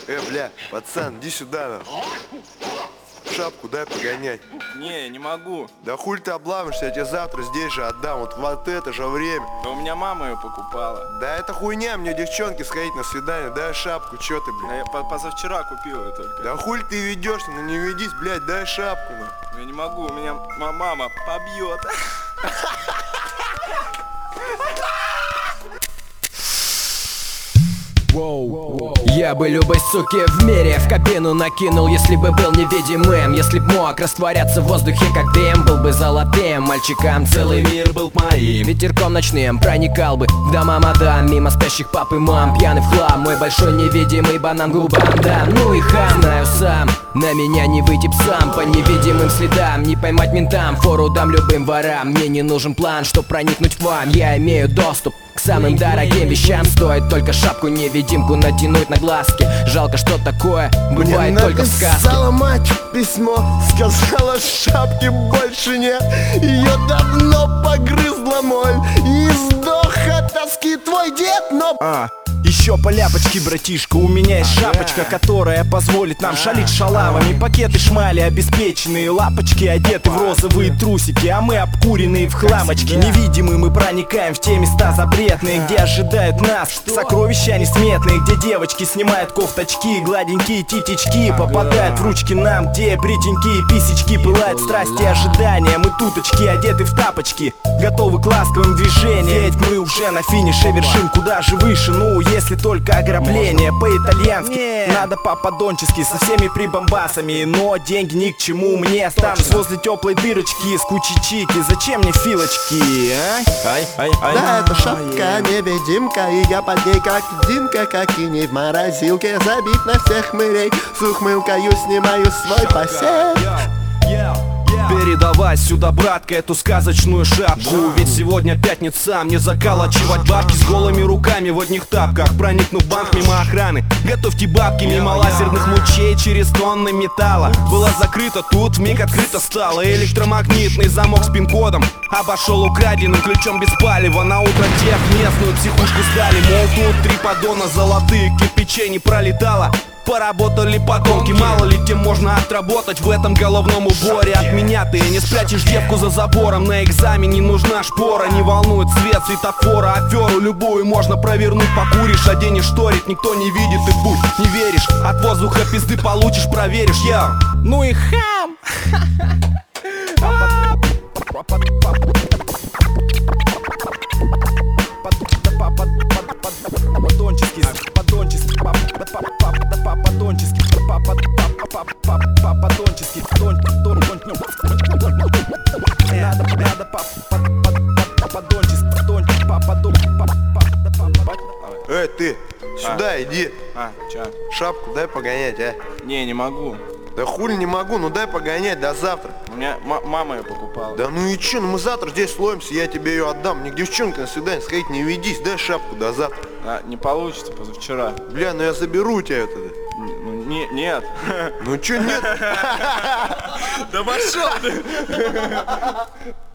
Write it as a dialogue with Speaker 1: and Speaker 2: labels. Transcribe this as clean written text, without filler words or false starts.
Speaker 1: Бля, пацан, иди сюда, нахуй. Шапку дай погонять.
Speaker 2: Не, не могу.
Speaker 1: Да хуль ты обламываешься, я тебе завтра здесь же отдам. Вот это же время.
Speaker 2: Да у меня мама ее покупала.
Speaker 1: Да это хуйня, мне девчонки сходить на свидание. Дай шапку, чё ты,
Speaker 2: Да
Speaker 1: блядь?
Speaker 2: я позавчера купил ее только.
Speaker 1: Да хуль ты ведешься, ну не ведись, блядь, дай шапку, нахуй.
Speaker 2: Я не могу, у меня мама побьет.
Speaker 3: Я бы любой суке в мире в кабину накинул, если бы был невидимым. Если б мог растворяться в воздухе, как дым, был бы золотым мальчикам. Целый мир был б моим. Ветерком ночным проникал бы в дома мадам, мимо спящих пап и мам, пьяный в хлам. Мой большой невидимый банан губам, да, ну и хам. Знаю сам, на меня не выйти псам, по невидимым следам не поймать ментам. Фору дам любым ворам, мне не нужен план, чтоб проникнуть к вам. Я имею доступ к самым дорогим вещам. Стоит только шапку-невидимку натянуть на глазки. Жалко, что такое бывает
Speaker 1: Мне
Speaker 3: только в сказке.
Speaker 1: написала мать письмо, сказала, шапки больше нет. Ее давно погрызла моль, и сдох от тоски твой дед, но...
Speaker 4: Еще по ляпочке, братишка, у меня есть шапочка, которая позволит нам шалить шалавами. Пакеты шмали обеспеченные, лапочки одеты в розовые трусики, а мы обкуренные в хламочке. Невидимые мы проникаем в те места запретные, где ожидают нас сокровища несметные, где девочки снимают кофточки, гладенькие титечки попадают в ручки нам, где бритенькие писечки пылают страсти и ожидания. Мы туточки, одеты в тапочки, готовы к ласковым движениям, ведь мы уже на финише вершин, куда же выше, ну если только ограбление по-итальянски. Надо по-подончески, со всеми прибамбасами, но деньги ни к чему мне. Останусь возле теплой дырочки с кучей чики, зачем мне филочки, а?
Speaker 1: Да, это шапка-невидимка, и я под ней как Димка, как иней в морозилке. Забит на всех мырей, с ухмылкою снимаю свой посев.
Speaker 4: Передавай сюда, братка, эту сказочную шапку. Ведь сегодня пятница, мне заколачивать бабки с голыми руками в одних тапках. Проникну в банк мимо охраны, готовьте бабки мимо лазерных лучей через тонны металла. Было закрыто, тут вмиг открыто стало. Электромагнитный замок с пин-кодом обошел украденным ключом без палева. На утро тех местную психушку сдали. Мол, тут 3 поддона золотых кирпичей не пролетало. Поработали подонки, мало ли тем можно отработать в этом головном уборе. От меня ты не спрячешь девку за забором, на экзамене нужна шпора. Не волнует цвет светофора, аферу любую можно провернуть. Покуришь, оденешь шторит, никто не видит и будь не веришь. От воздуха пизды получишь, проверишь, я. Ну и хам! Подонческий, подонческий, подонческий,
Speaker 1: Ты, сюда иди.
Speaker 2: Чё?
Speaker 1: Шапку дай погонять, а.
Speaker 2: Не могу.
Speaker 1: Да хуль не могу, ну дай погонять до завтра.
Speaker 2: У меня мама ее покупала.
Speaker 1: Да ну и чё, ну мы завтра здесь слоемся, я тебе ее отдам. Мне к девчонке на свидание сходить не ведись, дай шапку до завтра.
Speaker 2: Не получится, позавчера.
Speaker 1: Бля, ну я заберу у тебя это.
Speaker 2: Нет.
Speaker 1: Ну чё нет?
Speaker 2: Да пошел ты!